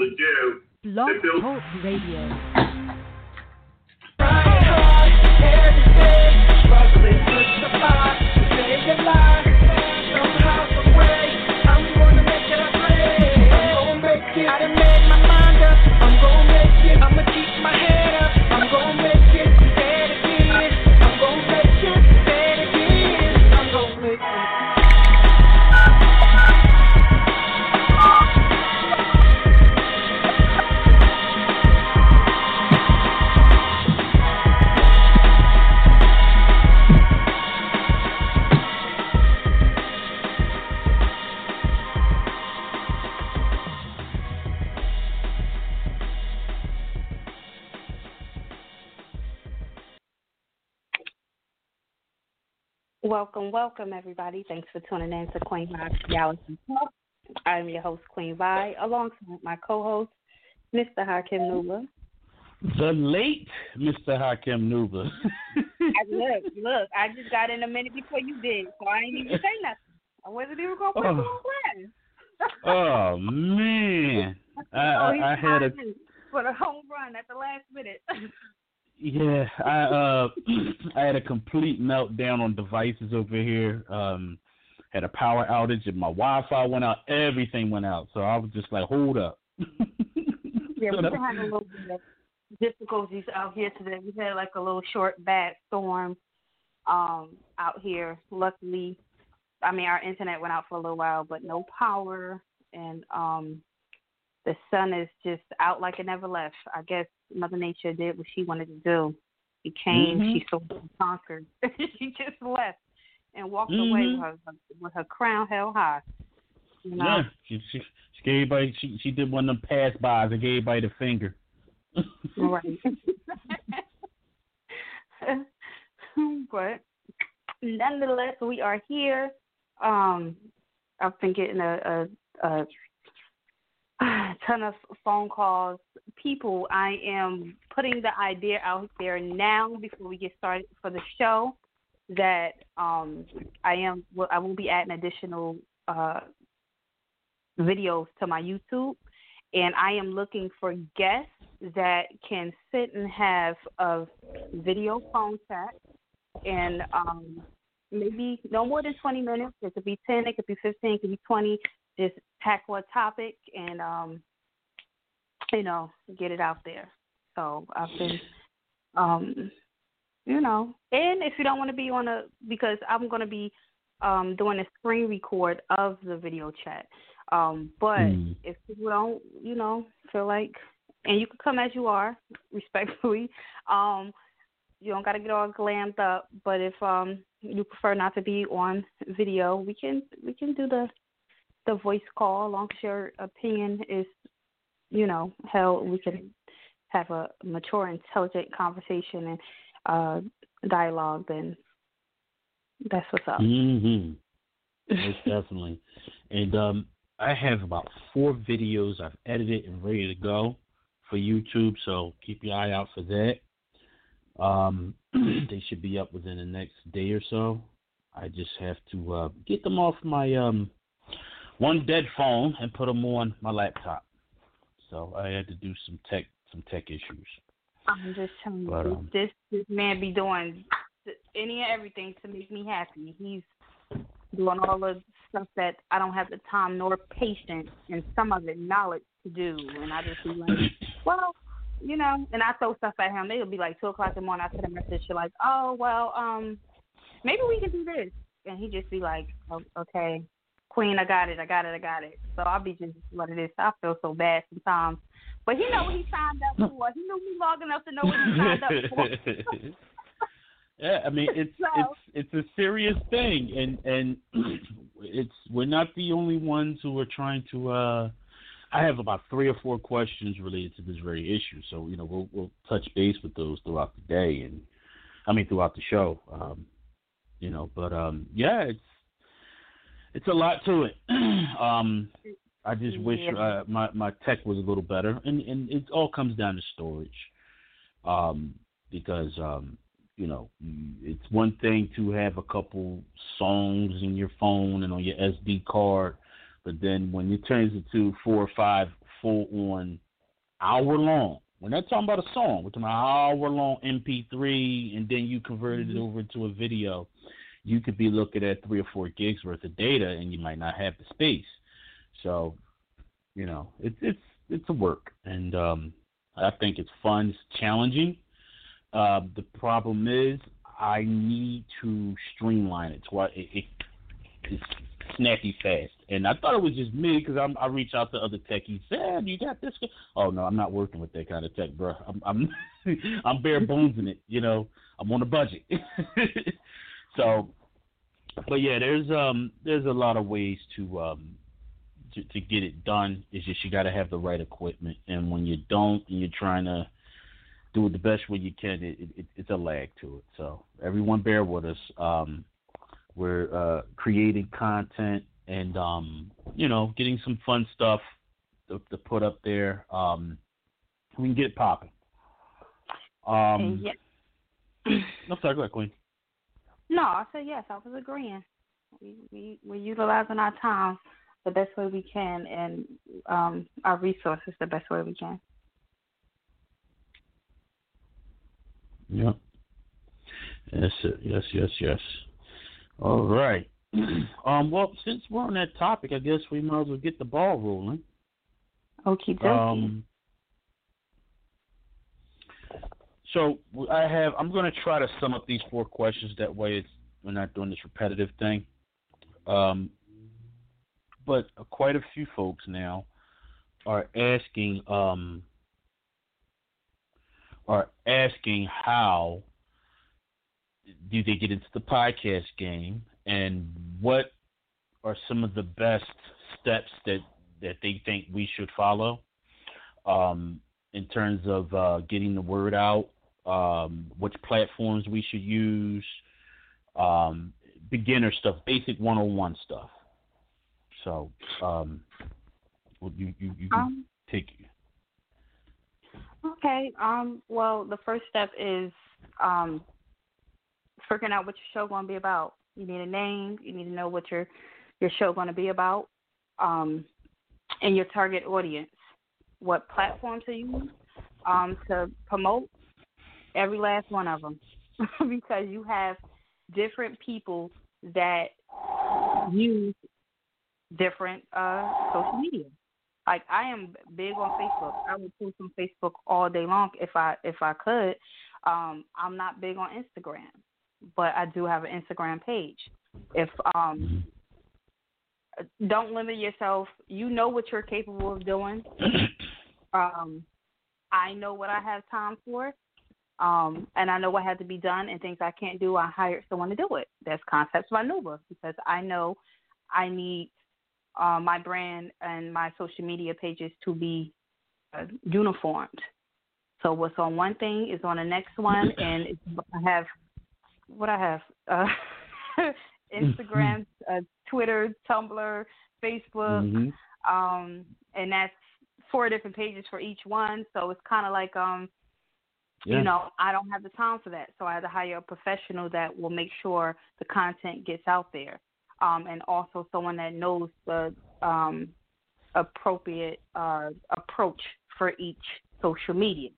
to do. Blog Talk Radio. Welcome, everybody. Thanks for tuning in to Queen Vi's Reality Talk. I'm your host, Queen Vi, alongside my co-host, Mr. Hakim Nuba. The late Mr. Hakim Nuba. Look, I just got in a minute before you did, so I ain't even say nothing. I wasn't even going to put you on blast. Oh, man. I had for the home run at the last minute. Yeah, I had a complete meltdown on devices over here. Had a power outage and my Wi-Fi went out. Everything went out. So I was just like, hold up. Yeah, we've been having a little bit of difficulties out here today. We had like a little short bad storm out here. Luckily, our internet went out for a little while, but no power, and the sun is just out like it never left. I guess Mother Nature did what she wanted to do. She came, she so conquered. She just left and walked away with her crown held high. You know? Yeah, she gave everybody. She did one of them pass-bys and gave everybody the finger. Right. But nonetheless, we are here. I've been getting a ton of phone calls. People, I am putting the idea out there now before we get started for the show that I will be adding additional videos to my YouTube, and I am looking for guests that can sit and have a video phone chat, and maybe no more than 20 minutes. It could be 10, it could be 15, it could be 20. Just tackle a topic and, get it out there. So I've been, and if you don't want to be because I'm going to be doing a screen record of the video chat. But if people don't, feel like, and you can come as you are, respectfully, you don't got to get all glammed up. But if you prefer not to be on video, we can do the voice call, as long as your opinion is, held. We can have a mature, intelligent conversation and dialogue. Then that's what's up. Mm-hmm. Most definitely. And I have about 4 videos I've edited and ready to go for YouTube, so keep your eye out for that. They should be up within the next day or so. I just have to get them off my one dead phone and put them on my laptop. So I had to do some tech issues. I'm just telling you, this man be doing any and everything to make me happy. He's doing all the stuff that I don't have the time nor patience, and some of it knowledge to do. And I just be like, well, and I throw stuff at him. It'll be like 2 o'clock in the morning. I send a message like, oh, well, maybe we can do this. And he just be like, oh, okay. Queen, I got it. So I'll be just what it is. I feel so bad sometimes. But he know what he signed up for. He knew me long enough to know what he signed up for. Yeah, it's a serious thing, and we're not the only ones who are trying to. I have about 3 or 4 questions related to this very issue, so we'll touch base with those throughout the day, and throughout the show. It's a lot to it. I just wish my tech was a little better, and it all comes down to storage, because it's one thing to have a couple songs in your phone and on your SD card, but then when it turns into 4 or 5 full on hour long. We're not talking about a song. We're talking about hour long MP3, and then you converted it over to a video. You could be looking at 3 or 4 gigs worth of data, and you might not have the space. So, it's a work, and I think it's fun. It's challenging. The problem is I need to streamline it so it's snappy fast. And I thought it was just me because I reach out to other techies. Sam, you got this? Oh no, I'm not working with that kind of tech, bro. I'm I'm bare bonesing it. I'm on a budget. So, but yeah, there's a lot of ways to get it done. It's just you got to have the right equipment, and when you don't, and you're trying to do it the best way you can, it's a lag to it. So everyone bear with us. We're creating content and getting some fun stuff to put up there. We can get it popping. Yeah. No, sorry, go ahead, Queen. No, I said yes. I was agreeing. We're utilizing our time the best way we can, and our resources the best way we can. Yeah. Yes, yes. All right. Well, since we're on that topic, I guess we might as well get the ball rolling. Okie dokie. So I'm going to try to sum up these 4 questions. That way we're not doing this repetitive thing. But quite a few folks now are asking how do they get into the podcast game, and what are some of the best steps that they think we should follow in terms of getting the word out, which platforms we should use, beginner stuff, basic 101 stuff. So you can take it. Okay. Well, the first step is figuring out what your show going to be about. You need a name. You need to know what your show going to be about, and your target audience. What platforms to use to promote every last one of them, because you have different people that use different social media. Like, I am big on Facebook. I would post on Facebook all day long if I could. I'm not big on Instagram, but I do have an Instagram page. If don't limit yourself. You know what you're capable of doing. I know what I have time for, and I know what had to be done, and things I can't do, I hired someone to do it. That's Concepts by Nuba, because I know I need my brand and my social media pages to be uniformed. So what's on one thing is on the next one, and I have Instagram, Twitter, Tumblr, Facebook, and that's 4 different pages for each one. So it's kind of like, I don't have the time for that. So I had to hire a professional that will make sure the content gets out there. And also someone that knows the appropriate approach for each social media.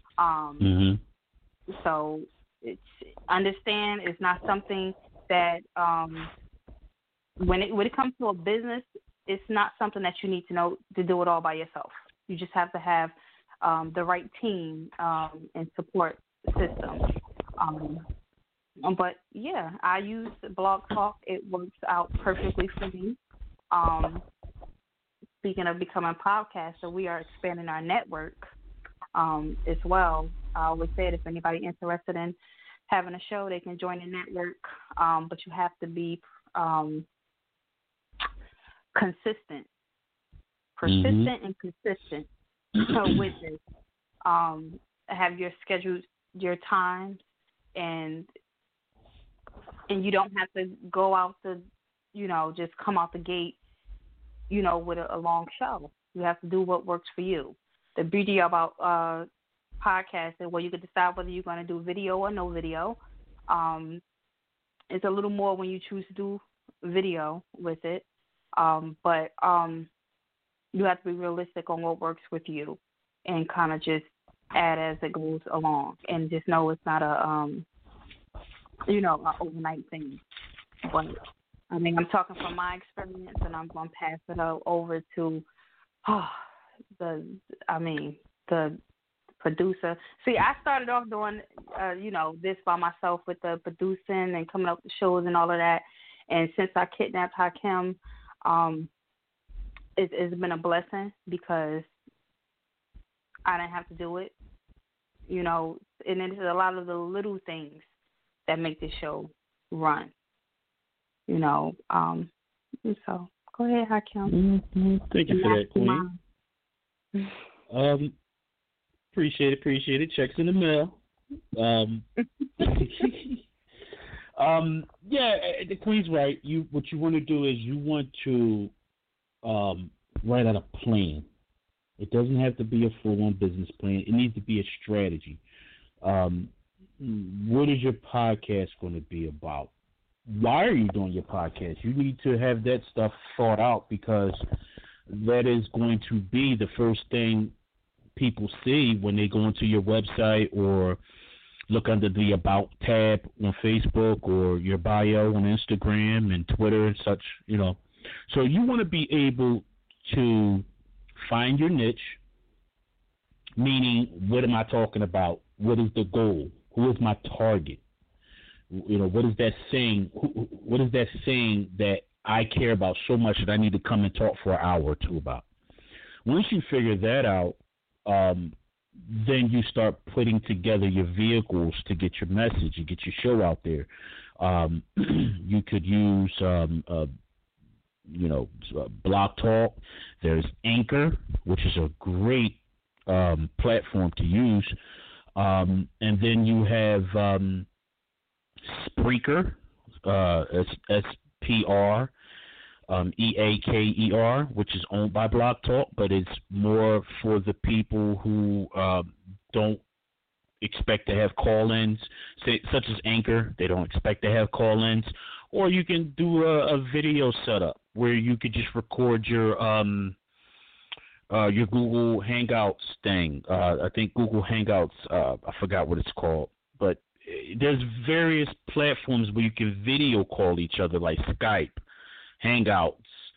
So understand it's not something that when it comes to a business, it's not something that you need to know to do it all by yourself. You just have to have the right team and support system. But yeah, I use Blog Talk. It works out perfectly for me. Speaking of becoming a podcaster, we are expanding our network as well. I always said if anybody interested in having a show, they can join the network. But you have to be consistent, persistent, and consistent with it. Have your schedule, your times, and you don't have to go out the, just come out the gate, with a long show. You have to do what works for you. The beauty about podcasting, where you can decide whether you're going to do video or no video. It's a little more when you choose to do video with it. But You have to be realistic on what works with you, and kind of just add as it goes along, and just know it's not a an overnight thing. But I mean, I'm talking from my experience, and I'm gonna pass it over to the producer. See, I started off doing this by myself with the producing and coming up with shows and all of that. And since I kidnapped Hakim, it's been a blessing because I didn't have to do it. And it's a lot of the little things that make this show run. So go ahead, Hakim. Mm-hmm. Thank you for that, Queen. Appreciate it. Checks in the mail. The Queen's right. What you want to do is you want to write out a plan. It doesn't have to be a full-on business plan. It needs to be a strategy. What is your podcast going to be about? Why are you doing your podcast? You need to have that stuff thought out, because that is going to be the first thing people see when they go into your website or look under the About tab on Facebook or your bio on Instagram and Twitter and such, So you want to be able to find your niche, meaning what am I talking about? What is the goal? Who is my target? What is that saying? What is that saying that I care about so much that I need to come and talk for an hour or two about? Once you figure that out, then you start putting together your vehicles to get your message and get your show out there. You could use, Blog Talk. There's Anchor, which is a great platform to use. And then you have Spreaker, SPR. EAKER, which is owned by Blog Talk, but it's more for the people who don't expect to have call-ins, such as Anchor. They don't expect to have call-ins. Or you can do a video setup where you could just record your Google Hangouts thing. I think Google Hangouts, I forgot what it's called, but there's various platforms where you can video call each other, like Skype, Hangouts,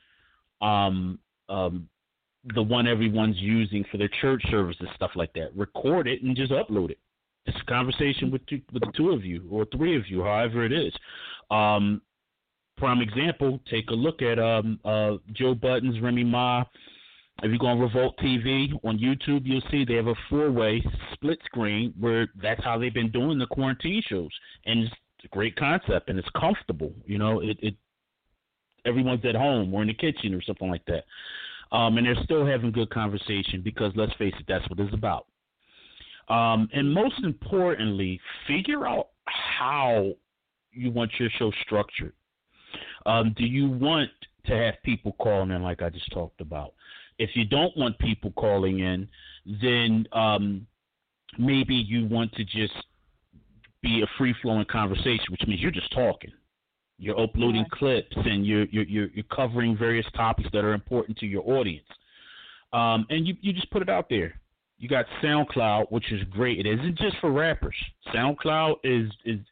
the one everyone's using for their church services, stuff like that. Record it and just upload it. It's a conversation with the two of you or three of you, however it is. Prime example, take a look at Joe Budden's Remy Ma. If you go on Revolt TV on YouTube, you'll see they have a 4-way split screen where that's how they've been doing the quarantine shows. And it's a great concept, and it's comfortable. Everyone's at home or in the kitchen or something like that. And they're still having good conversation because, let's face it, that's what it's about. And most importantly, figure out how you want your show structured. Do you want to have people calling in like I just talked about? If you don't want people calling in, then maybe you want to just be a free-flowing conversation, which means you're just talking. You're uploading clips and you're covering various topics that are important to your audience. And you just put it out there. You got SoundCloud, which is great. It isn't just for rappers. SoundCloud is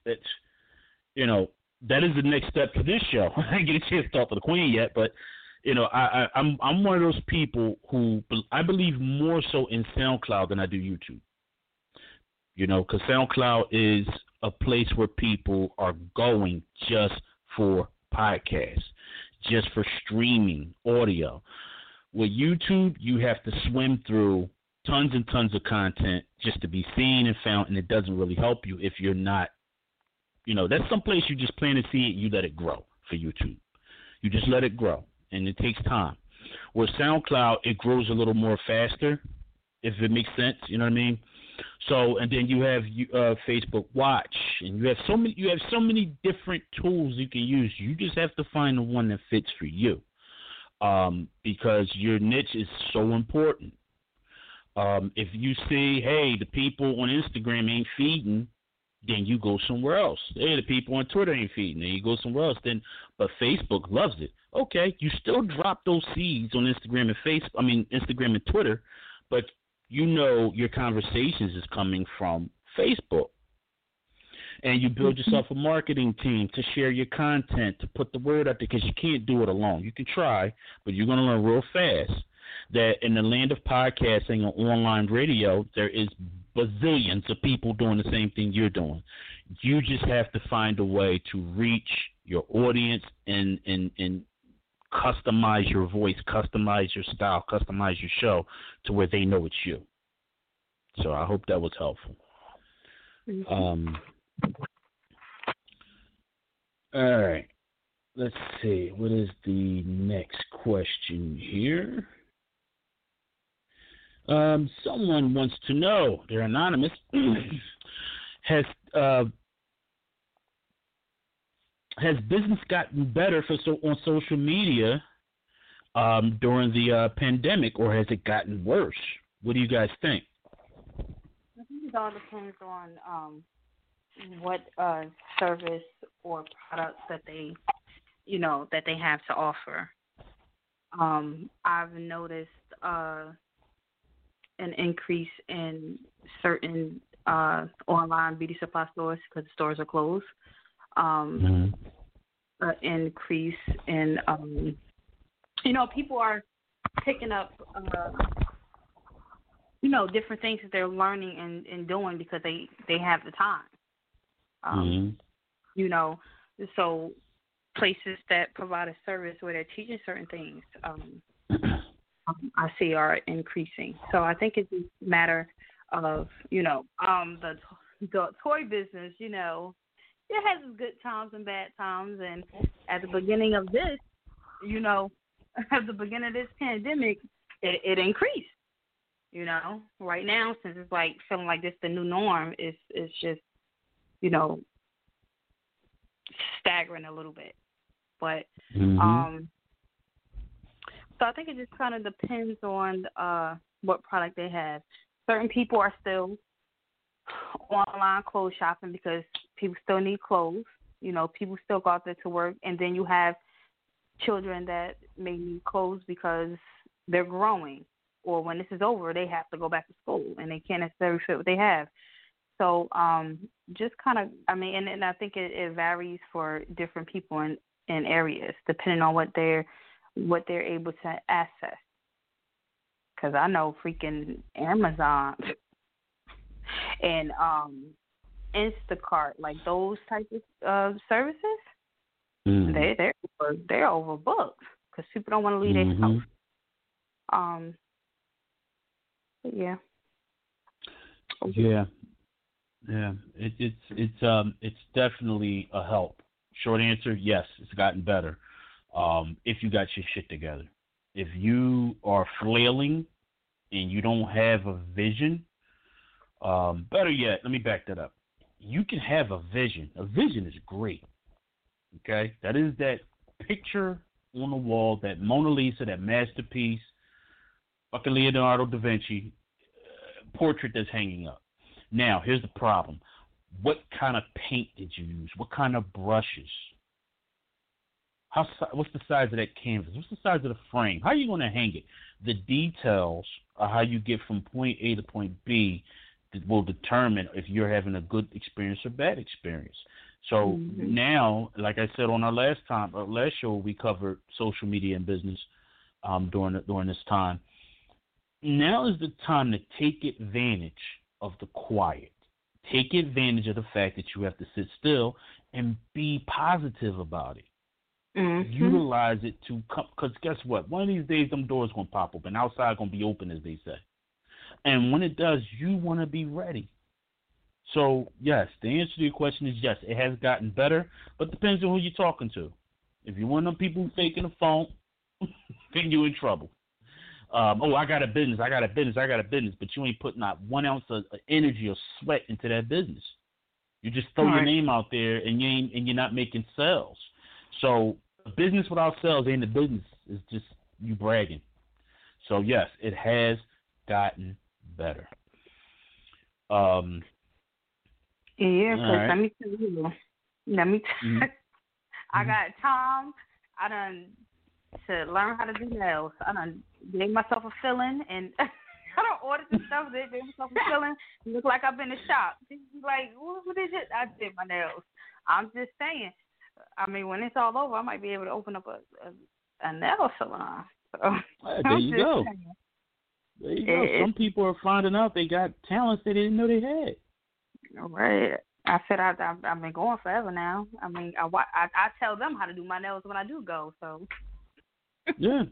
that is the next step to this show. I didn't get a chance to talk to the Queen yet, but I'm one of those people who I believe more so in SoundCloud than I do YouTube. Because SoundCloud is a place where people are going just for podcasts, just for streaming audio. With YouTube, you have to swim through tons and tons of content just to be seen and found, and it doesn't really help you if you're not, that's someplace you just plant a seed, you let it grow for YouTube. You just let it grow, and it takes time. With SoundCloud, it grows a little more faster, if it makes sense, you know what I mean? So, and then you have Facebook Watch, and you have so many different tools you can use. You just have to find the one that fits for you, because your niche is so important. If you see, hey, the people on Instagram ain't feeding, Then you go somewhere else. Hey, the people on Twitter ain't feeding. Then you go somewhere else. But Facebook loves it. Okay, you still drop those seeds on Instagram and Instagram and Twitter, but you know your conversations is coming from Facebook. And you build yourself a marketing team to share your content, to put the word out there, because you can't do it alone. You can try, but you're going to learn real fast that in the land of podcasting and online radio, there is bazillions of people doing the same thing you're doing. You just have to find a way to reach your audience and customize your voice, customize your style, customize your show to where they know it's you. So I hope that was helpful. All right. Let's see. What is the next question here? Someone wants to know, they're anonymous, has business gotten better on social media during the pandemic, or has it gotten worse? What do you guys think? I think it all depends on what service or products that they have to offer. I've noticed an increase in certain online beauty supply stores because the stores are closed. An increase in, people are picking up, different things that they're learning and doing because they have the time. So places that provide a service where they're teaching certain things, I see are increasing. So I think it's a matter of, the toy business, it has its good times and bad times. And at the beginning of this, at the beginning of this pandemic, it increased. Right now, since it's like feeling like this the new norm, it's just, staggering a little bit. But so I think it just kind of depends on what product they have. Certain people are still online clothes shopping because people still need clothes. People still go out there to work. And then you have children that may need clothes because they're growing. Or when this is over, they have to go back to school and they can't necessarily fit what they have. So just kind of, and I think it varies for different people in areas depending on what they're able to access. Because I know freaking Amazon and Instacart, like those types of services, they're overbooked because people don't want to leave their house. Yeah. Yeah. It's definitely a help. Short answer, yes, it's gotten better. If you got your shit together. If you are flailing and you don't have a vision, better yet, let me back that up. You can have a vision. A vision is great. Okay? That is that picture on the wall, that Mona Lisa, that masterpiece, fucking Leonardo da Vinci portrait that's hanging up. Now, here's the problem. What kind of paint did you use? What kind of brushes? What's the size of that canvas? What's the size of the frame? How are you going to hang it? The details of how you get from point A to point B will determine if you're having a good experience or bad experience. So now, like I said on our last show, we covered social media and business during this time. Now is the time to take advantage of the quiet. Take advantage of the fact that you have to sit still and be positive about it. Utilize it to come, because guess what? One of these days, them doors going to pop open. Outside going to be open, as they say. And when it does, you want to be ready. So, yes, the answer to your question is yes, it has gotten better, but it depends on who you're talking to. If you're one of them people faking the phone, then you're in trouble. I got a business, but you ain't putting not 1 ounce of energy or sweat into that business. You just throw your name out there and you're not making sales. So a business without sales ain't a business. It's just you bragging. So yes, it has gotten better. Yeah, because let me tell you. Mm-hmm. I got time. I done to learn how to do nails. I done gave myself a filling, and I done ordered the stuff. They gave myself a filling. Look like I've been in the shop. She's like, what is it? I did my nails. I'm just saying. I mean, when it's all over, I might be able to open up a nail salon. So, there you go. There you go. Some people are finding out they got talents they didn't know they had. All right. I said I've been going forever now. I mean, I tell them how to do my nails when I do go. So. Yeah.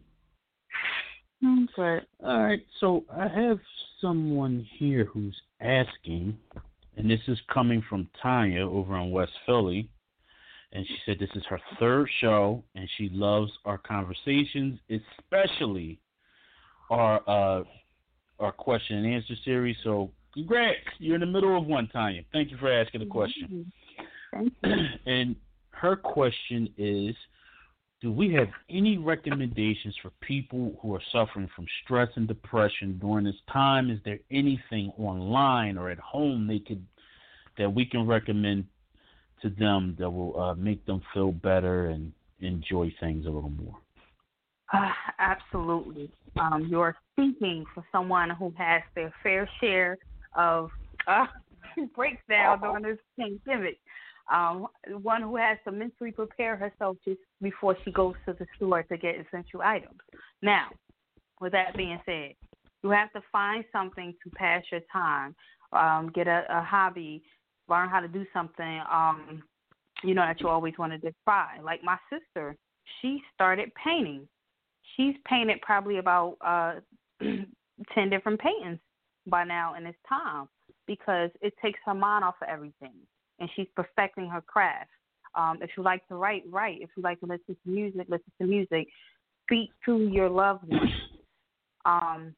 But all right. So I have someone here who's asking, and this is coming from Tanya over in West Philly. And she said this is her third show, and she loves our conversations, especially our question and answer series. So congrats, you're in the middle of one, Tanya. Thank you for asking the question. Thank you. And her question is, do we have any recommendations for people who are suffering from stress and depression during this time? Is there anything online or at home that we can recommend to them that will make them feel better and enjoy things a little more? Absolutely. You're speaking for someone who has their fair share of breakdown during this pandemic. One who has to mentally prepare herself just before she goes to the store to get essential items. Now, with that being said, you have to find something to pass your time, get a hobby, learn how to do something, that you always wanted to try. Like my sister, she started painting. She's painted probably about 10 different paintings by now in this time because it takes her mind off of everything, and she's perfecting her craft. If you like to write, write. If you like to listen to music. Speak to your loved ones.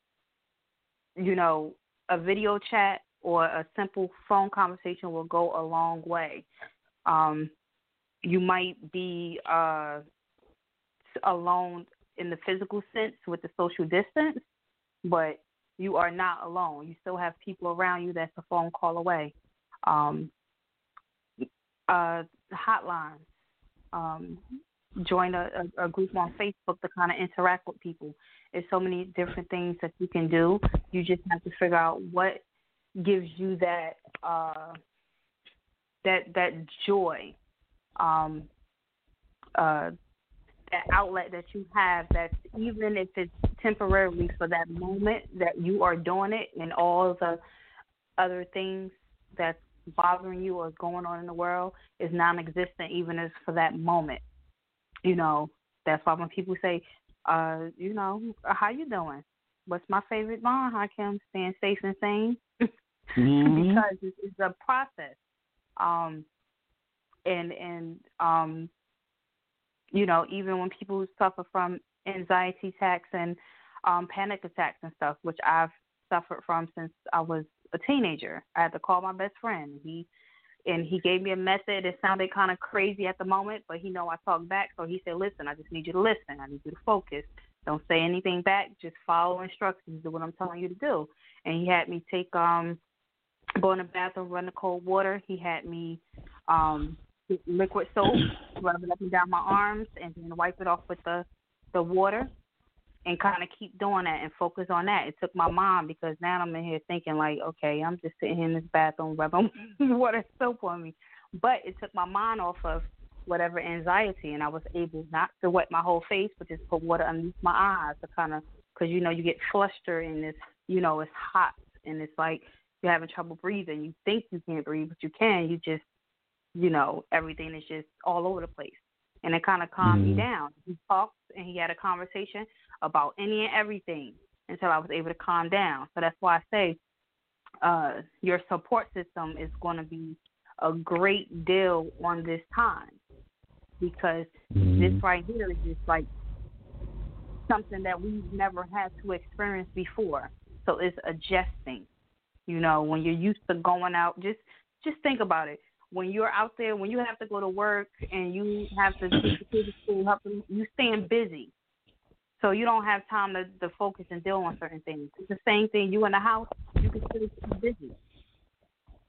A video chat or a simple phone conversation will go a long way. You might be alone in the physical sense with the social distance, but you are not alone. You still have people around you that's a phone call away. Hotlines. Join a group on Facebook to kind of interact with people. There's so many different things that you can do. You just have to figure out what gives you that joy, that outlet that you have, that even if it's temporarily for that moment that you are doing it, and all the other things that's bothering you or going on in the world is non-existent, even if for that moment. That's why when people say, how you doing? What's my favorite line, Hakim? Staying safe and sane. Mm-hmm. Because it's a process. Even when people suffer from anxiety attacks and panic attacks and stuff, which I've suffered from since I was a teenager, I had to call my best friend. He gave me a method. It sounded kind of crazy at the moment, but he know I talk back, so he said, "Listen, I just need you to listen. I need you to focus. Don't say anything back. Just follow instructions. Do what I'm telling you to do." And he had me go in the bathroom, run the cold water. He had me get liquid soap, rub it up and down my arms, and then wipe it off with the water, and kind of keep doing that and focus on that. It took my mind, because now I'm in here thinking like, okay, I'm just sitting here in this bathroom rubbing water soap on me. But it took my mind off of whatever anxiety, and I was able not to wet my whole face, but just put water underneath my eyes to kind of, because, you get flustered and it's, it's hot and it's like you're having trouble breathing. You think you can't breathe, but you can. You just, everything is just all over the place. And it kind of calmed me down. He talked and he had a conversation about any and everything until I was able to calm down. So that's why I say your support system is going to be a great deal on this time, because this right here is just like something that we've never had to experience before. So it's adjusting. When you're used to going out, just think about it. When you're out there, when you have to go to work and you have to take the kids to school, help them, you staying busy. So you don't have time to focus and deal on certain things. It's the same thing. You in the house, you can still be busy.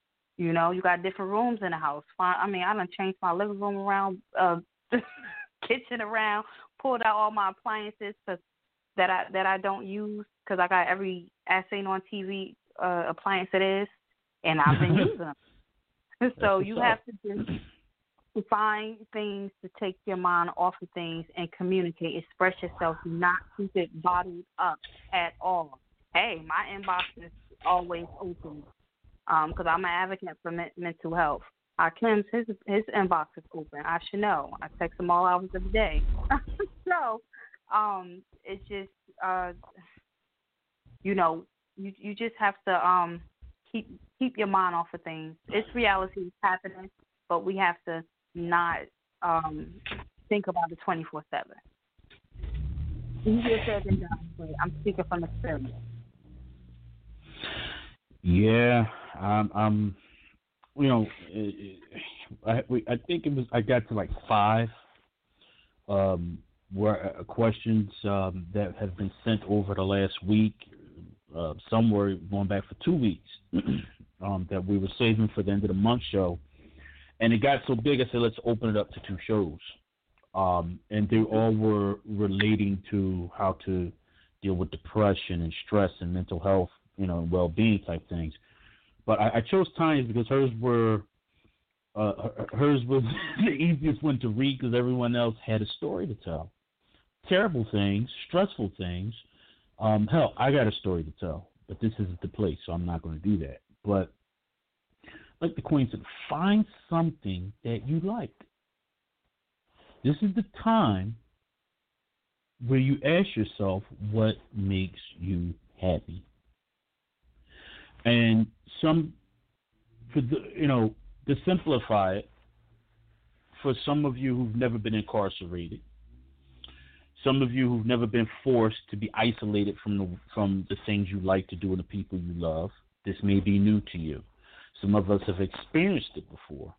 You know, you got different rooms in the house. I done changed my living room around, kitchen around, pulled out all my appliances that I don't use because I got every as seen on TV appliance it is, and I've been using them. So you have to just find things to take your mind off of things and communicate, express yourself, do not keep it bottled up at all. Hey, my inbox is always open because I'm an advocate for mental health. Kim's his inbox is open. I should know. I text him all hours of the day. So it's just you just have to keep your mind off of things. It's reality, it's happening, but we have to not think about it 24/7. Easier said than done, but I'm speaking from experience. Yeah, I think it was. I got to like 5 questions that have been sent over the last week. Some were going back for 2 weeks that we were saving for the end of the month show. And it got so big, I said, let's open it up to 2 shows. And they all were relating to how to deal with depression and stress and mental health, and well-being type things. But I chose Tanya's because hers was the easiest one to read because everyone else had a story to tell. Terrible things, stressful things. Hell, I got a story to tell, but this isn't the place, so I'm not going to do that. But like the Queen said, find something that you like. This is the time where you ask yourself what makes you happy. And to simplify it, for some of you who've never been incarcerated, some of you who've never been forced to be isolated from the things you like to do and the people you love, this may be new to you. Some of us have experienced it before.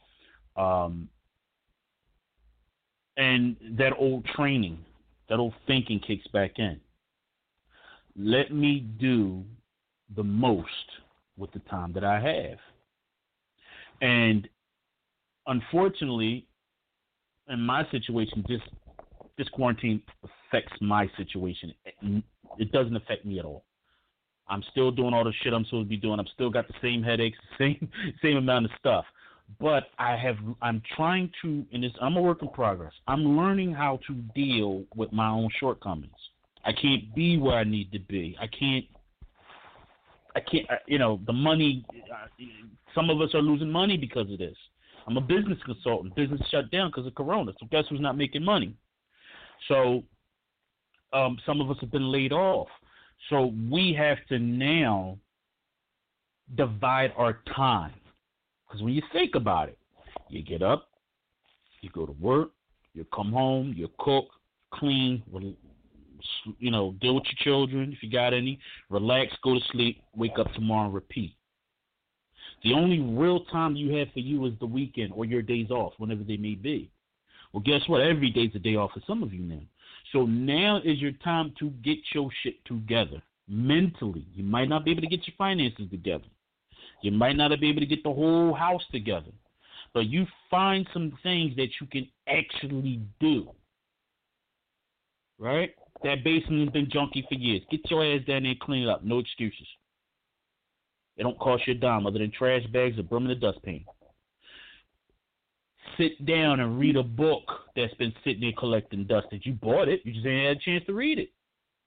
And that old training, that old thinking kicks back in. Let me do the most with the time that I have. And unfortunately, in my situation, this quarantine affects my situation. It doesn't affect me at all. I'm still doing all the shit I'm supposed to be doing. I'm still got the same headaches, same amount of stuff. But I'm trying to, I'm a work in progress. I'm learning how to deal with my own shortcomings. I can't be where I need to be. I can't, the money, some of us are losing money because of this. I'm a business consultant. Business shut down because of Corona. So guess who's not making money? So some of us have been laid off. So we have to now divide our time. Because when you think about it, you get up, you go to work, you come home, you cook, clean, deal with your children if you got any, relax, go to sleep, wake up tomorrow and repeat. The only real time you have for you is the weekend or your days off, whenever they may be. Well, guess what? Every day's a day off for some of you now. So now is your time to get your shit together mentally. You might not be able to get your finances together. You might not be able to get the whole house together. But you find some things that you can actually do. Right? That basement has been junky for years. Get your ass down there and clean it up. No excuses. It don't cost you a dime other than trash bags or broom and a dustpan. Sit down and read a book that's been sitting there collecting dust. That you bought it, you just ain't had a chance to read it.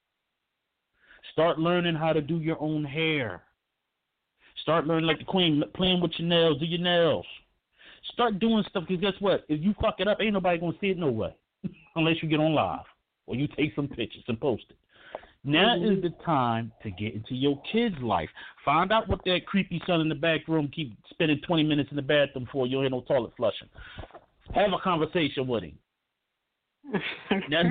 Start learning how to do your own hair. Start learning like the Queen, playing with your nails, do your nails. Start doing stuff, because guess what? If you fuck it up, ain't nobody going to see it no way. Unless you get on live or you take some pictures and post it. Now is the time to get into your kid's life. Find out what that creepy son in the back room keep spending 20 minutes in the bathroom for. You don't hear no toilet flushing. Have a conversation with him. That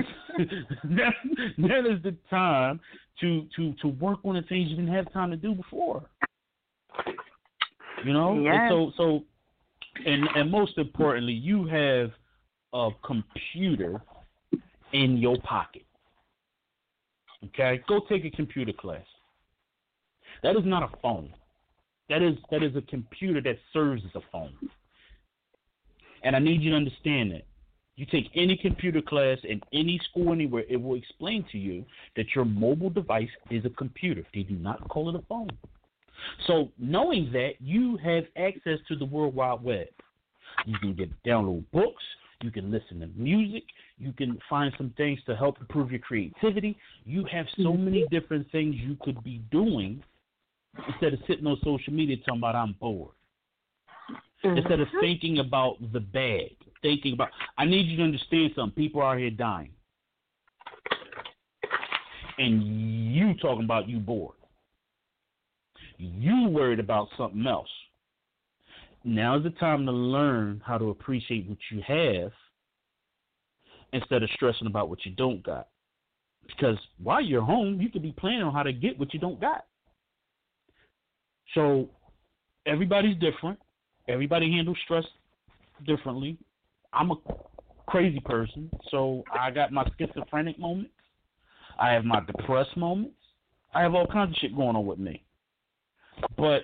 is the time to work on the things you didn't have time to do before. Yes. And most importantly, you have a computer in your pocket. Okay? Go take a computer class. That is not a phone. That is a computer that serves as a phone. And I need you to understand that. You take any computer class in any school anywhere, it will explain to you that your mobile device is a computer. They do not call it a phone. So knowing that, you have access to the World Wide Web. You can download books. You can listen to music. You can find some things to help improve your creativity. You have so many different things you could be doing instead of sitting on social media talking about I'm bored. Instead of thinking about the bad, thinking about, I need you to understand something. People are here dying. And you talking about you bored. You worried about something else. Now's the time to learn how to appreciate what you have instead of stressing about what you don't got. Because while you're home, you could be planning on how to get what you don't got. So everybody's different. Everybody handles stress differently. I'm a crazy person, so I got my schizophrenic moments. I have my depressed moments. I have all kinds of shit going on with me. But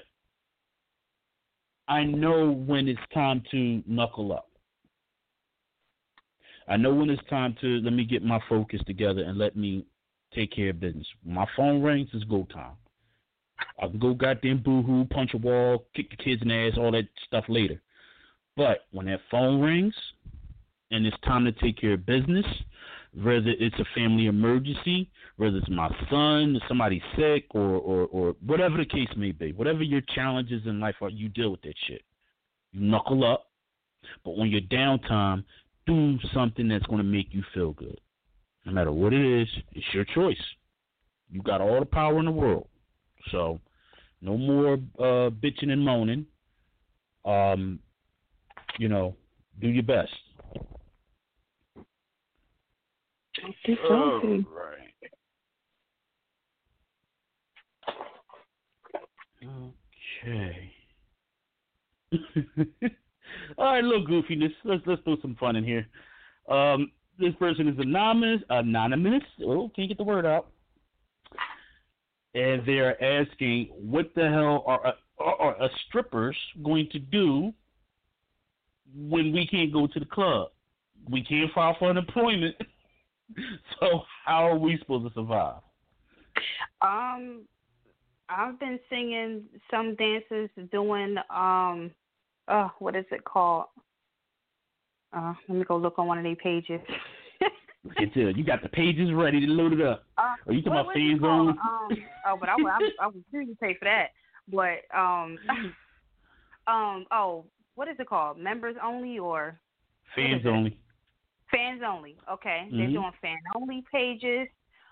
I know when it's time to knuckle up. I know when it's time to let me get my focus together and let me take care of business. When my phone rings, it's go time. I can go goddamn boo-hoo, punch a wall, kick the kids in the ass, all that stuff later. But when that phone rings and it's time to take care of business, whether it's a family emergency, whether it's my son, somebody's sick, or whatever the case may be, whatever your challenges in life are, you deal with that shit. You knuckle up, but on your downtime, do something that's going to make you feel good. No matter what it is, it's your choice. You got all the power in the world. So, no more bitching and moaning. Do your best. All right. Okay. All right, a little goofiness. Let's throw some fun in here. This person is anonymous. Oh, can't get the word out. And they're asking, what the hell are strippers going to do when we can't go to the club? We can't file for unemployment. So how are we supposed to survive? I've been singing some dances, doing what is it called? Let me go look on one of their pages. You got the pages ready to load it up. Are you talking about fans only? But I would really pay for that. But what is it called? Members only or fans only? Fans only. Okay, they're Mm-hmm. doing fan only pages.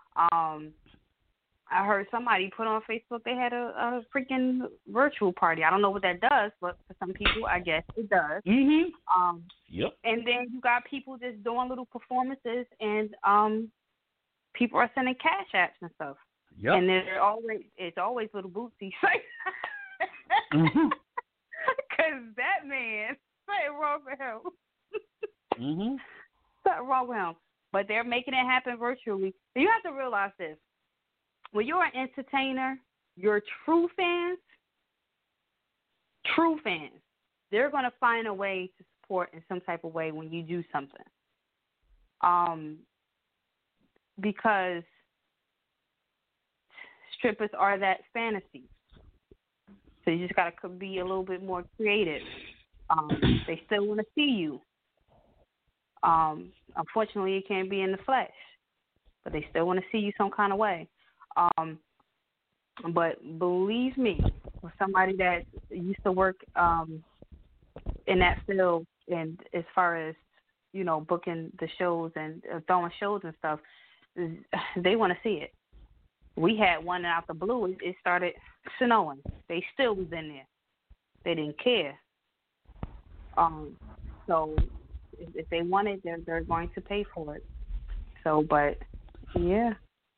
I heard somebody put on Facebook they had a freaking virtual party. I don't know what that does, but for some people, I guess it does. Mm-hmm. Yep. And then you got people just doing little performances, and people are sending cash apps and stuff. Yep. And it's always little bootsies. Mm-hmm. Because that man, something wrong with him. Mm-hmm. Something wrong with him. But they're making it happen virtually. So you have to realize this. When you're an entertainer, your true fans, they're going to find a way to support in some type of way when you do something. Because strippers are that fantasy. So you just got to be a little bit more creative. They still want to see you. Unfortunately, it can't be in the flesh, but they still want to see you some kind of way. But believe me, for somebody that used to work in that field, and as far as booking the shows and throwing shows and stuff, they want to see it. We had one out the blue. It started snowing. They still was in there. They didn't care. So if they want it, they're going to pay for it. So, but yeah.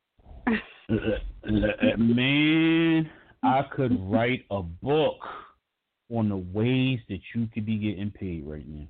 Man, I could write a book on the ways that you could be getting paid right now.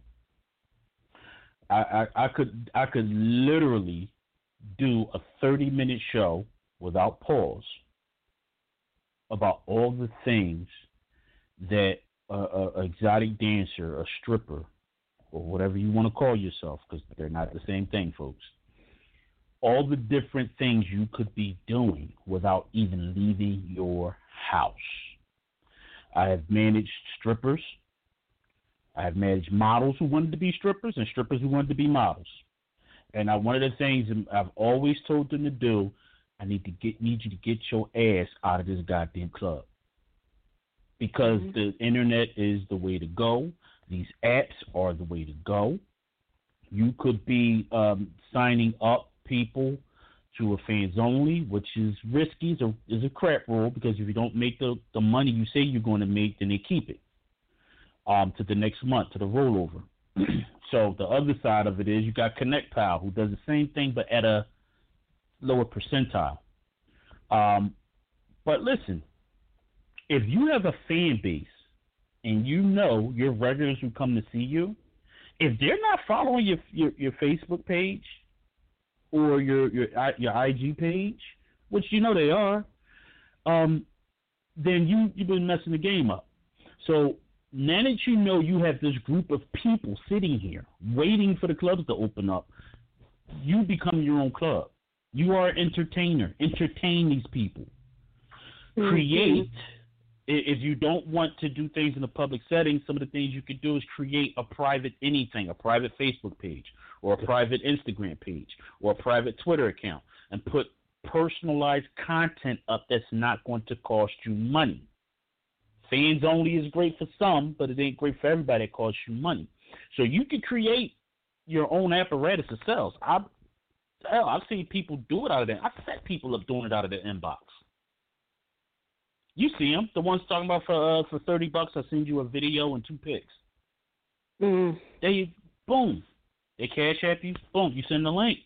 I could literally do a 30-minute show without pause about all the things that a exotic dancer, a stripper, or whatever you want to call yourself, because they're not the same thing, folks. All the different things you could be doing without even leaving your house. I have managed strippers. I have managed models who wanted to be strippers and strippers who wanted to be models. And one of the things I've always told them to do, I need you to get your ass out of this goddamn club. Because the internet is the way to go. These apps are the way to go. You could be signing up people to a fans only, which is risky, is a crap rule, because if you don't make the money you say you're going to make, then they keep it to the next month, to the rollover. So the other side of it is you got ConnectPal, who does the same thing but at a lower percentile. But listen, if you have a fan base and you know your regulars who come to see you, if they're not following your Facebook page or your IG page, which you know they are, then you've been messing the game up. So now that you know you have this group of people sitting here waiting for the clubs to open up, you become your own club. You are an entertainer. Entertain these people. Create. If you don't want to do things in a public setting, some of the things you could do is create a private anything, a private Facebook page or a private Instagram page or a private Twitter account, and put personalized content up that's not going to cost you money. Fans only is great for some, but it ain't great for everybody. It costs you money. So you can create your own apparatus of sales. I've seen people do it out of there. I've set people up doing it out of their inbox. You see them, the ones talking about for $30, I send you a video and 2 pics. They boom, they cash app you. Boom, you send the link.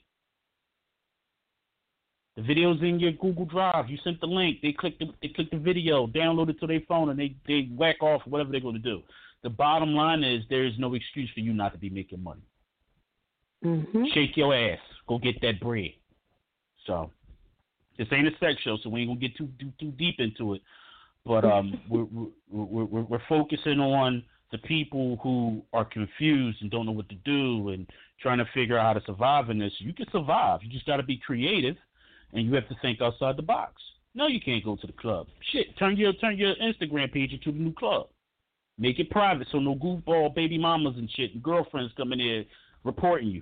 The video's in your Google Drive. You sent the link. They click the video, download it to their phone, and they whack off whatever they're going to do. The bottom line is there is no excuse for you not to be making money. Shake your ass. Go get that bread. So this ain't a sex show, so we ain't gonna get too deep into it. But we're focusing on the people who are confused and don't know what to do and trying to figure out how to survive in this. You can survive. You just got to be creative, and you have to think outside the box. No, you can't go to the club. Shit, turn your Instagram page into the new club. Make it private so no goofball baby mamas and shit and girlfriends come in there reporting you.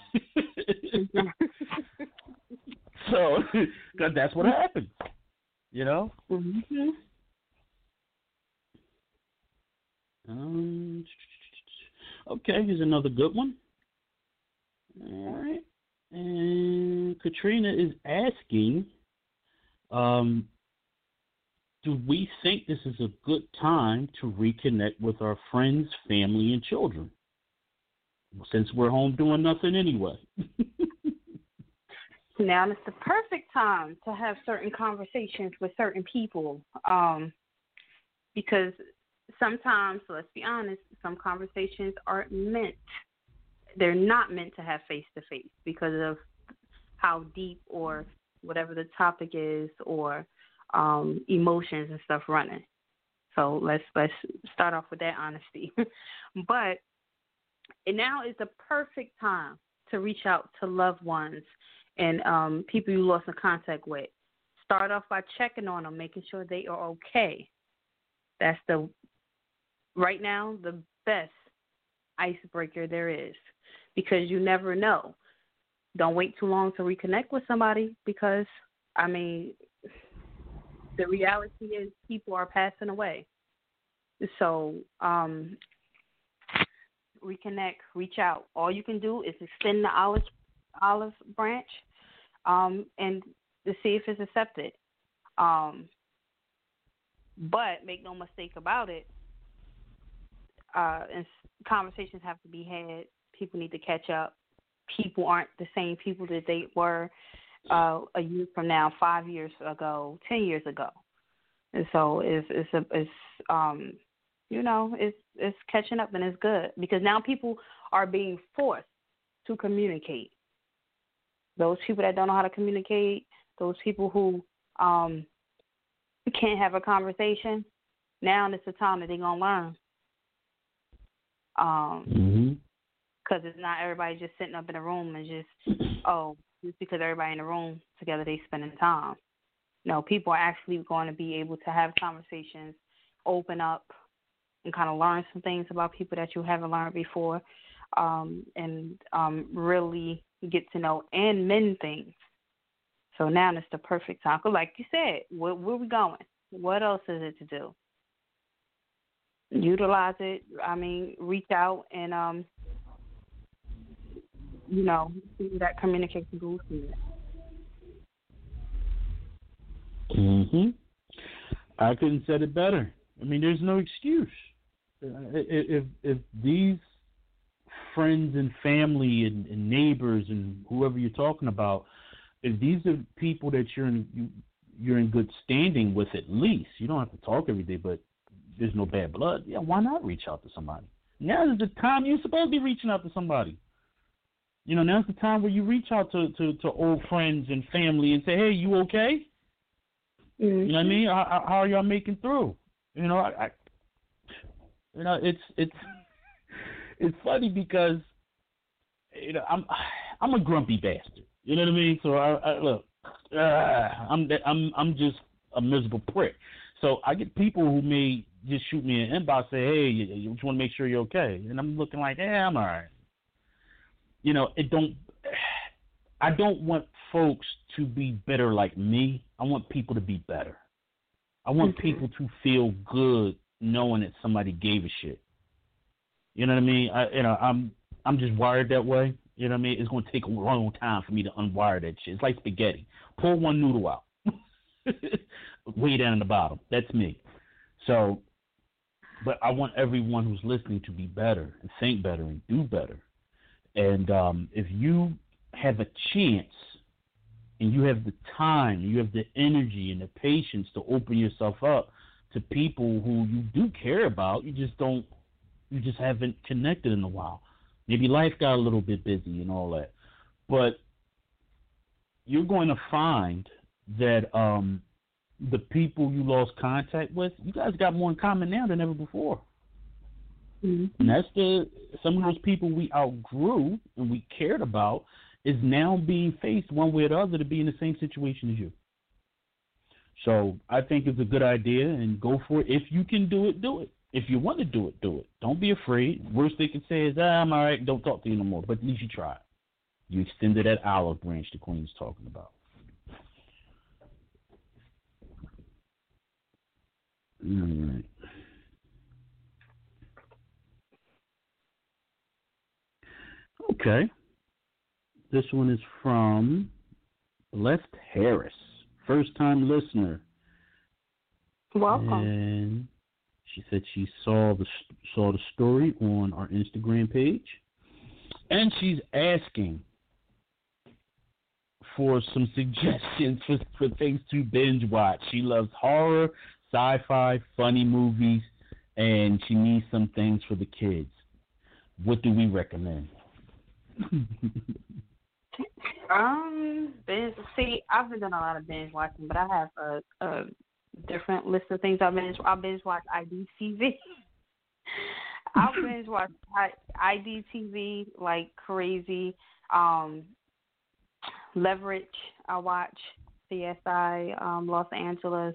So, because that's what happened, you know? Okay, here's another good one. All right. And Katrina is asking, do we think this is a good time to reconnect with our friends, family, and children? Since we're home doing nothing anyway. Now it's the perfect time to have certain conversations with certain people, because sometimes, let's be honest, some conversations they're not meant to have face-to-face because of how deep or whatever the topic is, or emotions and stuff running. So let's start off with that honesty. But now is the perfect time to reach out to loved ones and people you lost in contact with. Start off by checking on them, making sure they are okay. That's right now the best icebreaker there is, because you never know. Don't wait too long to reconnect with somebody, because, I mean, the reality is people are passing away. So reconnect, reach out. All you can do is extend the olive branch and to see if it's accepted. But make no mistake about it, and conversations have to be had. People need to catch up. People aren't the same people that they were a year from now, 5 years ago, 10 years ago. And so it's catching up, and it's good, because now people are being forced to communicate. Those people that don't know how to communicate, those people who can't have a conversation, Now it's the time that they're gonna learn. Because it's not everybody just sitting up in a room and just because everybody in the room together they spending time. No, people are actually going to be able to have conversations, open up, and kind of learn some things about people that you haven't learned before, and really get to know and mend things. So now it's the perfect time. 'Cause like you said, where we going? What else is it to do? Utilize it. I mean, reach out and see that communication goes through it. I couldn't said it better. I mean, there's no excuse. If these friends and family and neighbors and whoever you're talking about, if these are people that you're in good standing with, at least you don't have to talk every day, but there's no bad blood. Yeah, why not reach out to somebody? Now is the time you're supposed to be reaching out to somebody. Now's the time where you reach out to old friends and family and say, "Hey, you okay?" You know what I mean? How are y'all making through? It's funny because I'm a grumpy bastard. You know what I mean? So I'm just a miserable prick. So I get people who may just shoot me an inbox, say, "Hey, you just want to make sure you're okay," and I'm looking like, "Yeah, I'm all right." I don't want folks to be better like me. I want people to be better. I want people to feel good knowing that somebody gave a shit. You know what I mean? I'm just wired that way. You know what I mean? It's going to take a long time for me to unwire that shit. It's like spaghetti. Pull one noodle out. Way down in the bottom. That's me. So, but I want everyone who's listening to be better and think better and do better. And if you have a chance and you have the time, you have the energy and the patience to open yourself up to people who you do care about, you just haven't connected in a while. Maybe life got a little bit busy and all that. But you're going to find that the people you lost contact with, you guys got more in common now than ever before. And that's some of those people we outgrew and we cared about is now being faced one way or the other to be in the same situation as you. So I think it's a good idea, and go for it. If you can do it, do it. If you want to do it, do it. Don't be afraid. Worst they can say is, I'm all right, don't talk to you no more. But at least you tried. You extended that olive branch the Queen's talking about. All right. Okay. This one is from Left Harris, first-time listener. Welcome. And she said she saw the story on our Instagram page, and she's asking for some suggestions for things to binge watch. She loves horror, sci-fi, funny movies, and she needs some things for the kids. What do we recommend? See, I've been doing a lot of binge watching, but I have a different list of things I binge watch IDTV. I binge watch IDTV like crazy. Leverage, I watch CSI, Los Angeles.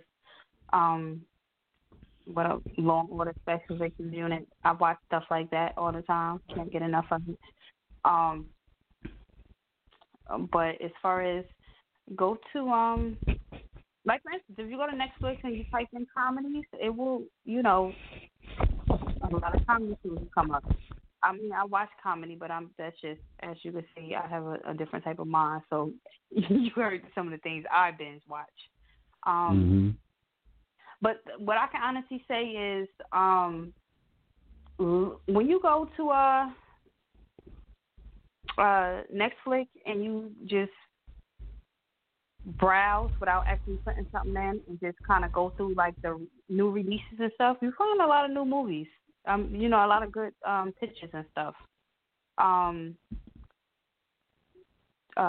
What a Law and Order Special Victims Unit. I watch stuff like that all the time. Can't get enough of it. But as far as go to like for instance, if you go to Netflix and you type in comedies, it will a lot of comedy shows come up. I mean, I watch comedy, but that's just, as you can see, I have a different type of mind. So you heard some of the things I binge watch. But what I can honestly say is, when you go to Netflix and you just browse without actually putting something in and just kind of go through like the new releases and stuff, you find a lot of new movies. A lot of good pictures and stuff.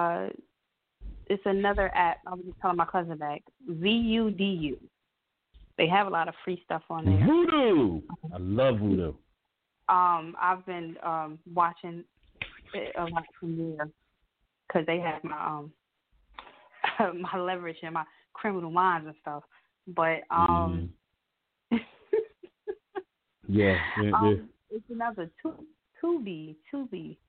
It's another app. I was just telling my cousin back. VUDU. They have a lot of free stuff on there. Voodoo. I love Voodoo. I've been watching it a lot from there because they have my my leverage and my Criminal Minds and stuff. But yeah. it's another Tubi, Tubi.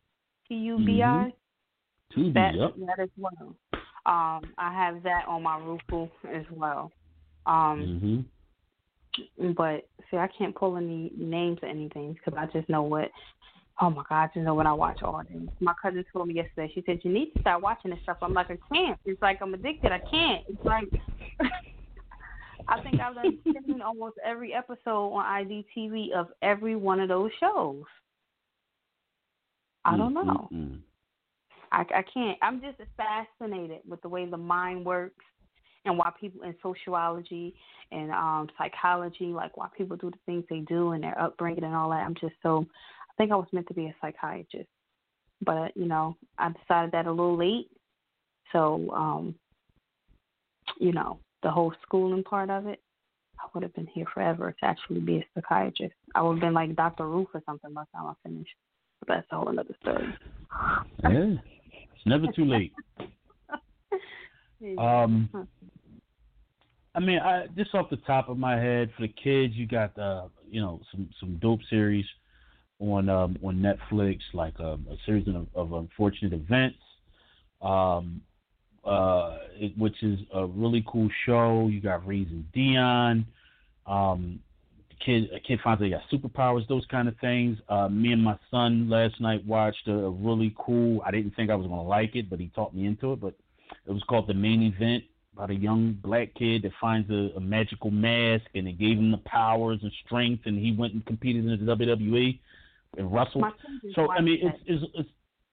Tubi, yep. That as well. I have that on my Roku as well. But see, I can't pull any names or anything because I just know what. Oh my God, I just know what I watch all day. My cousin told me yesterday. She said you need to start watching this stuff. I'm like, I can't. It's like I'm addicted. I can't. It's like I think I've done seen almost every episode on IDTV of every one of those shows. I don't know. I can't. I'm just fascinated with the way the mind works and why people in sociology and psychology, like why people do the things they do and their upbringing and all that. I'm just so. I think I was meant to be a psychiatrist, but I decided that a little late. So, the whole schooling part of it, I would have been here forever to actually be a psychiatrist. I would have been like Dr. Ruth or something by the time I finished. But that's a whole other story. Yeah, it's never too late. I mean, just off the top of my head, for the kids, you got some dope series on Netflix, like a series of unfortunate events, which is a really cool show. You got Raising Dion. A kid finds out he got superpowers, those kind of things. Me and my son last night watched a really cool. I didn't think I was going to like it, but he talked me into it. But it was called The Main Event, about a young black kid that finds a magical mask, and it gave him the powers and strength, and he went and competed in the WWE and wrestled. So I mean, it's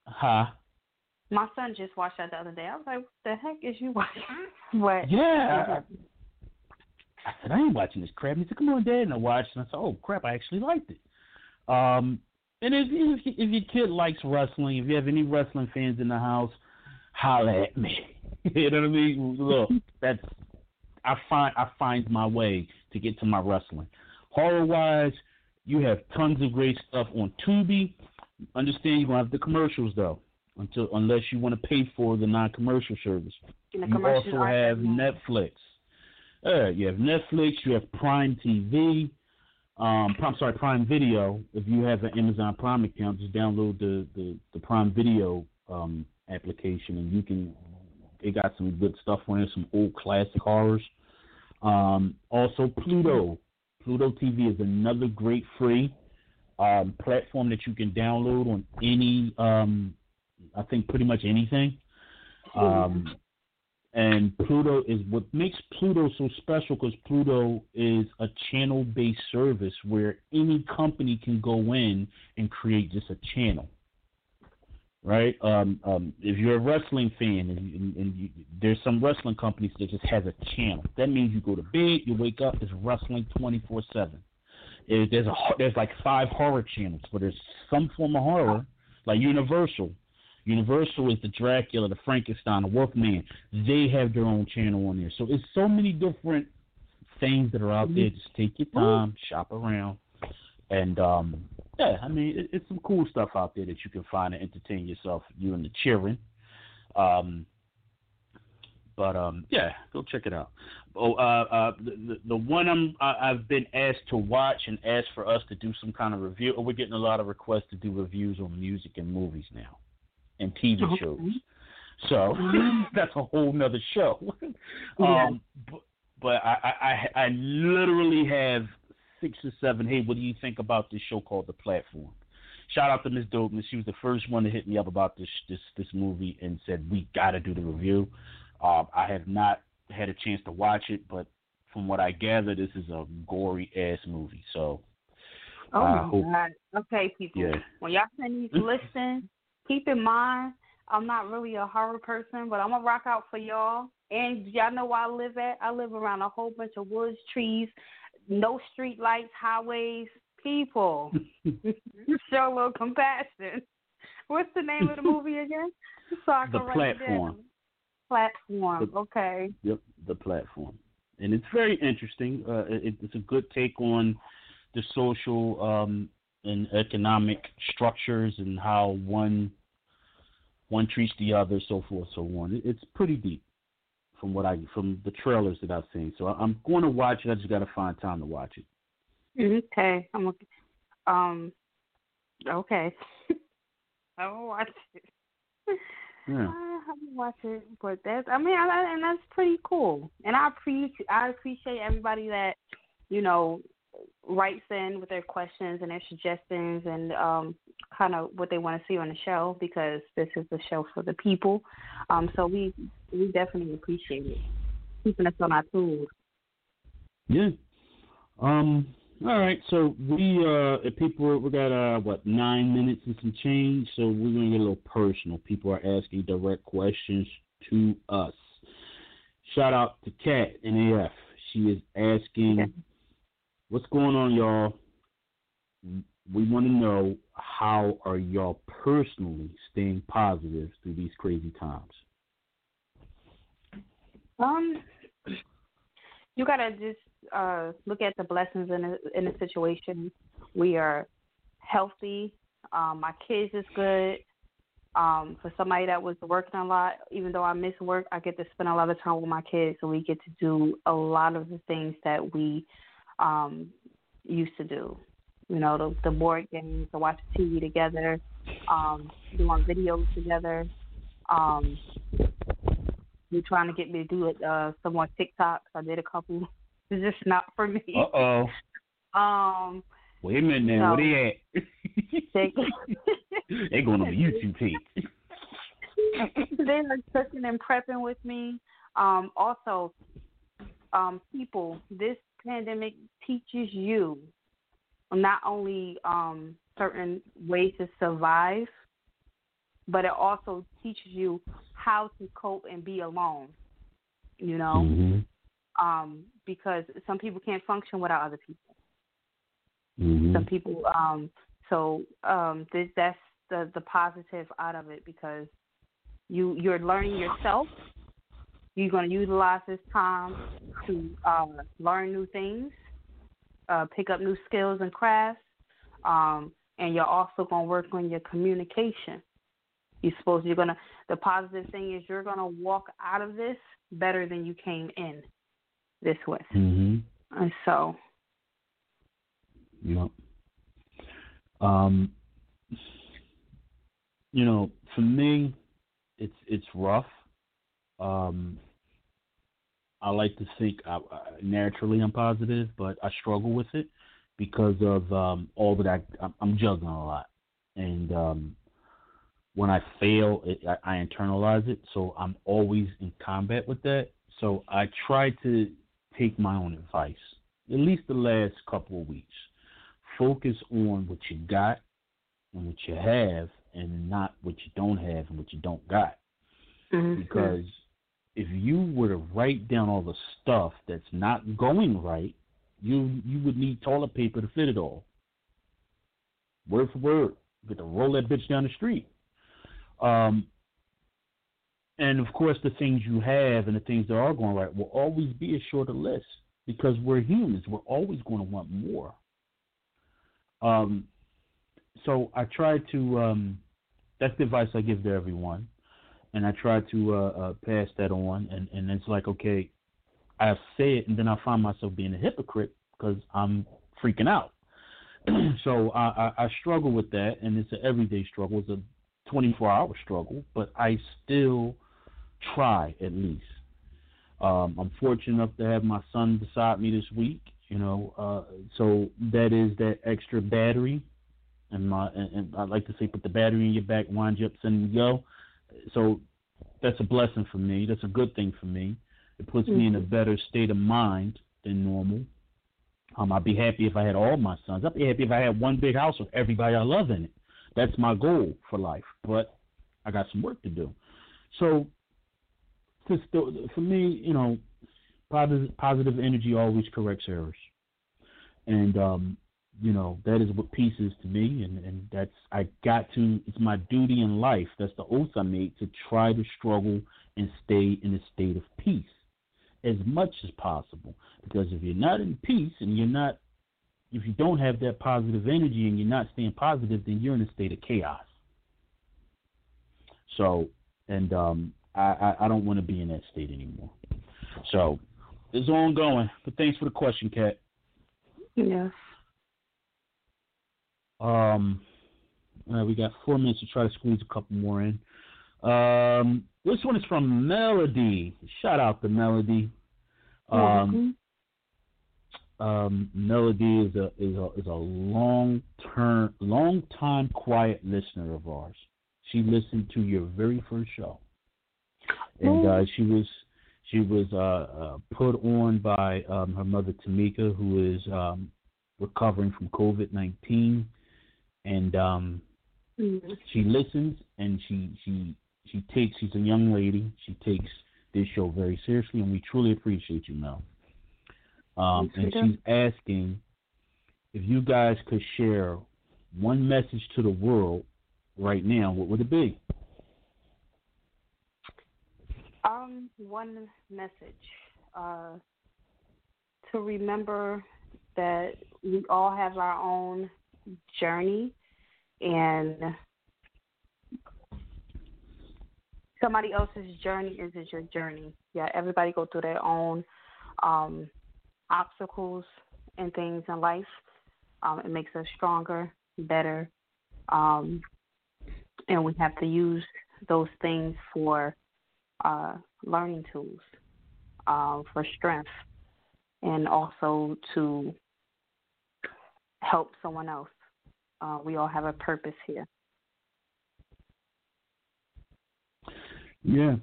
My son just watched that the other day. I was like, "What the heck is you watching?" But yeah. I said, I ain't watching this crap. He said, come on, Dad. And I watched, and I said, oh, crap, I actually liked it. And if your kid likes wrestling, if you have any wrestling fans in the house, holla at me. You know what I mean? Look, I find my way to get to my wrestling. Horror-wise, you have tons of great stuff on Tubi. Understand you're going to have the commercials, though, unless you want to pay for the non-commercial service. You also have Netflix. You have Netflix, you have Prime TV, Prime Video. If you have an Amazon Prime account, just download the Prime Video application, and it got some good stuff on it, some old classic horrors. Also, Pluto TV is another great free platform that you can download on any, I think pretty much anything. And Pluto is what makes Pluto so special, because Pluto is a channel-based service where any company can go in and create just a channel, right? If you're a wrestling fan and there's some wrestling companies that just has a channel, that means you go to bed, you wake up, it's wrestling 24/7. There's like 5 horror channels, but there's some form of horror, like Universal. Universal is the Dracula, the Frankenstein, the Wolfman. They have their own channel on there. So it's so many different things that are out there. Just take your time, shop around. And, I mean, it's some cool stuff out there that you can find and entertain yourself, you and the children. Go check it out. The one I've been asked to watch and asked for us to do some kind of review. We're getting a lot of requests to do reviews on music and movies now, and TV shows. So that's a whole nother show. But I literally have 6 or 7. Hey, what do you think about this show called The Platform? Shout out to Miss Dopeness. She was the first one to hit me up about this movie and said we got to do the review. I have not had a chance to watch it, but from what I gather, this is a gory ass movie. So, God. Okay, people. Yeah. When y'all send these listings, keep in mind I'm not really a horror person, but I'm gonna rock out for y'all. And y'all know where I live at. I live around a whole bunch of woods, trees, no street lights, highways. People, show a little compassion. What's the name of the movie again? So I can The write Platform. it down. Platform. Okay. Yep, The Platform. and it's very interesting. It's a good take on the social and economic structures and how one treats the other, so forth, so on. It's pretty deep from the trailers that I've seen. So I'm going to watch it. I just got to find time to watch it. Okay, okay. I will watch it. Yeah. I haven't watched it, but and that's pretty cool. And I appreciate everybody that, writes in with their questions and their suggestions and kind of what they want to see on the show, because this is the show for the people. So we definitely appreciate it, keeping us on our toes. Yeah. All right, so we got 9 minutes and some change, so we're gonna get a little personal. People are asking direct questions to us. Shout out to Kat NAF. She is asking, what's going on, y'all? We want to know, how are y'all personally staying positive through these crazy times? You gotta just look at the blessings in the situation. We are healthy. My kids is good. For somebody that was working a lot, even though I miss work, I get to spend a lot of time with my kids, so we get to do a lot of the things that we used to do. The board games, to watch TV together, doing videos together. You're trying to get me to do some more TikToks. I did a couple. It's just not for me. Wait a minute now. Where they at? They going on the YouTube page. They're cooking and prepping with me. Also, people, this pandemic teaches you not only certain ways to survive, but it also teaches you how to cope and be alone, Mm-hmm. Because some people can't function without other people. Mm-hmm. Some people, that's the positive out of it, because you're learning yourself. You're going to utilize this time to learn new things, pick up new skills and crafts, and you're also going to work on your communication. The positive thing is you're going to walk out of this better than you came in this with. Mm-hmm. And so. Yep. For me, it's rough. I like to think naturally I'm positive, but I struggle with it because of all that I'm juggling a lot. And when I fail, I internalize it, so I'm always in combat with that. So I try to take my own advice, at least the last couple of weeks. Focus on what you got and what you have, and not what you don't have and what you don't got. Mm-hmm. Because if you were to write down all the stuff that's not going right, you would need toilet paper to fit it all. Word for word. You get to roll that bitch down the street. And of course, the things you have and the things that are going right will always be a shorter list, because we're humans. We're always going to want more. So I try to, that's the advice I give to everyone. And I try to pass that on. And it's like, okay, I say it, and then I find myself being a hypocrite because I'm freaking out. So I struggle with that, and it's an everyday struggle. It's a 24-hour struggle, but I still try at least. I'm fortunate enough to have my son beside me this week, so that is that extra battery. And I like to say, put the battery in your back, wind you up, send you go. So that's a blessing for me. That's a good thing for me. It puts me in a better state of mind than normal. I'd be happy if I had all my sons. I'd be happy if I had one big house with everybody I love in it. That's my goal for life. But I got some work to do. So for me, positive energy always corrects errors. And, that is what peace is to me. And that's, it's my duty in life. That's the oath I made, to try to struggle and stay in a state of peace. as much as possible. Because if you're not in peace and if you don't have that positive energy and you're not staying positive, then you're in a state of chaos. So, and I don't want to be in that state anymore. So, it's ongoing. But thanks for the question, Kat. Yes. We got 4 minutes to try to squeeze a couple more in. This one is from Melody. Shout out to Melody. Melody is a long time quiet listener of ours. She listened to your very first show, and she was put on by her mother Tamika, who is recovering from COVID-19, and she listens, and she takes. She's a young lady. She takes this show very seriously, and we truly appreciate you, Mel. And she's asking if you guys could share one message to the world right now. What would it be? One message to remember that we all have our own journey, and somebody else's journey isn't your journey. Yeah, everybody go through their own obstacles and things in life. It makes us stronger, better, and we have to use those things for learning tools, for strength, and also to help someone else. We all have a purpose here. Yeah.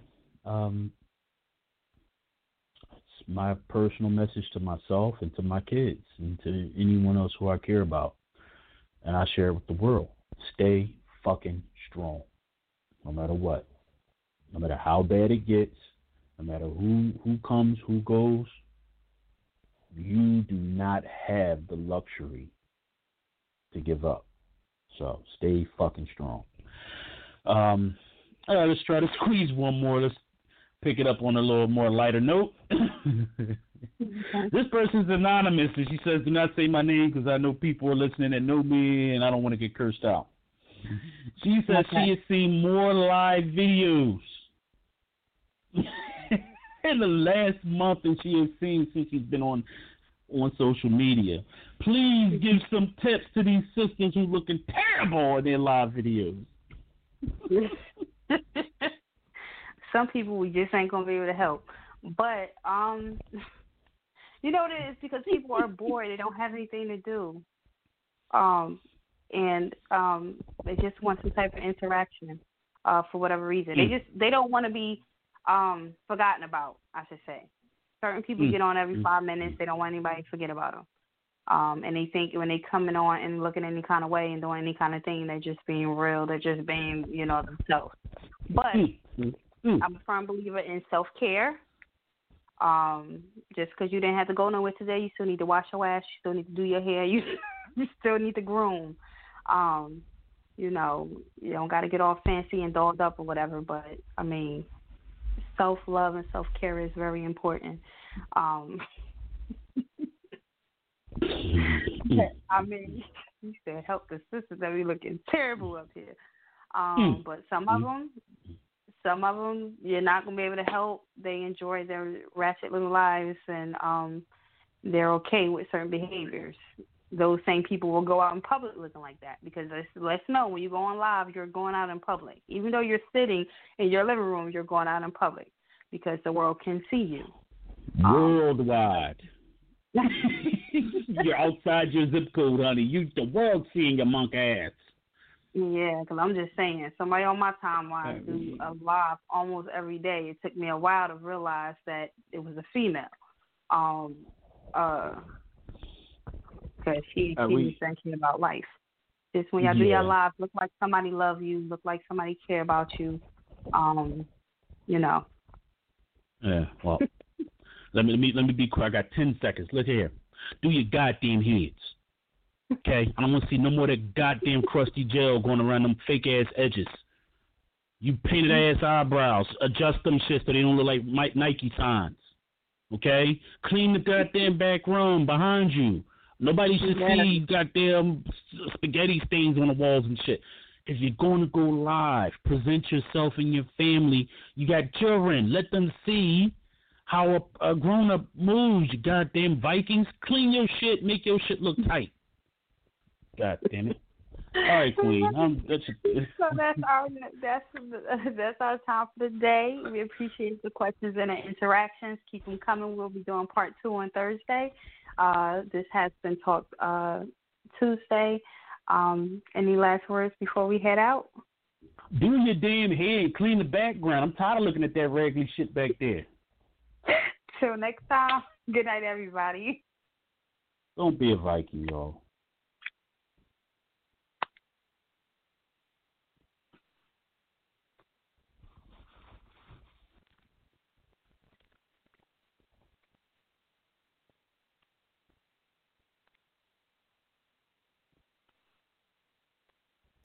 It's my personal message to myself and to my kids and to anyone else who I care about. And I share it with the world. Stay fucking strong, no matter what. No matter how bad it gets, no matter who comes, who goes, you do not have the luxury to give up. So stay fucking strong. All right, let's try to squeeze one more. Let's pick it up on a little more lighter note. This person's anonymous, and she says, do not say my name because I know people are listening that know me, and I don't want to get cursed out. She says she has seen more live videos in the last month than she has seen since she's been on social media. Please give some tips to these sisters who looking terrible in their live videos. Some people we just ain't gonna be able to help. But you know what it is, because people are bored, they don't have anything to do. And they just want some type of interaction for whatever reason. They don't want to be forgotten about, I should say. Certain people get on every 5 minutes. They don't want anybody to forget about them. And they think when they coming on and looking any kind of way and doing any kind of thing, they're just being real. They're just being, themselves. But I'm a firm believer in self-care. Just because you didn't have to go nowhere today, you still need to wash your ass. You still need to do your hair. You still need to groom. You don't got to get all fancy and dolled up or whatever. But, I mean, self-love and self-care is very important. I mean, you said help the sisters that we looking terrible up here. But some of them, you're not going to be able to help. They enjoy their ratchet little lives, and they're okay with certain behaviors. Those same people will go out in public looking like that, because let's know, when you go on live, you're going out in public. Even though you're sitting in your living room, you're going out in public because the world can see you. Worldwide. You're outside your zip code, honey. The world seeing your monk ass. Yeah, because I'm just saying, somebody on my timeline do a live almost every day. It took me a while to realize that it was a female. Because she was thinking about life. Just when y'all do your live, look like somebody love you, look like somebody care about you. Yeah, well, let me be quick. I got 10 seconds. Look here. Do your goddamn heads. Okay? I don't want to see no more of that goddamn crusty gel going around them fake ass edges. You painted ass eyebrows. Adjust them shit so they don't look like Nike signs. Okay? Clean the goddamn back room behind you. Nobody should see goddamn spaghetti stains on the walls and shit. If you're going to go live, present yourself and your family. You got children. Let them see how a grown-up moves, you goddamn Vikings. Clean your shit. Make your shit look tight. God damn it. All right, Queen. So that's our time for the day. We appreciate the questions and the interactions. Keep them coming. We'll be doing part 2 on Thursday. This has been Talk Tuesday. Any last words before we head out? Do your damn head. Clean the background. I'm tired of looking at that raggedy shit back there. Till next time. Good night, everybody. Don't be a Viking, y'all.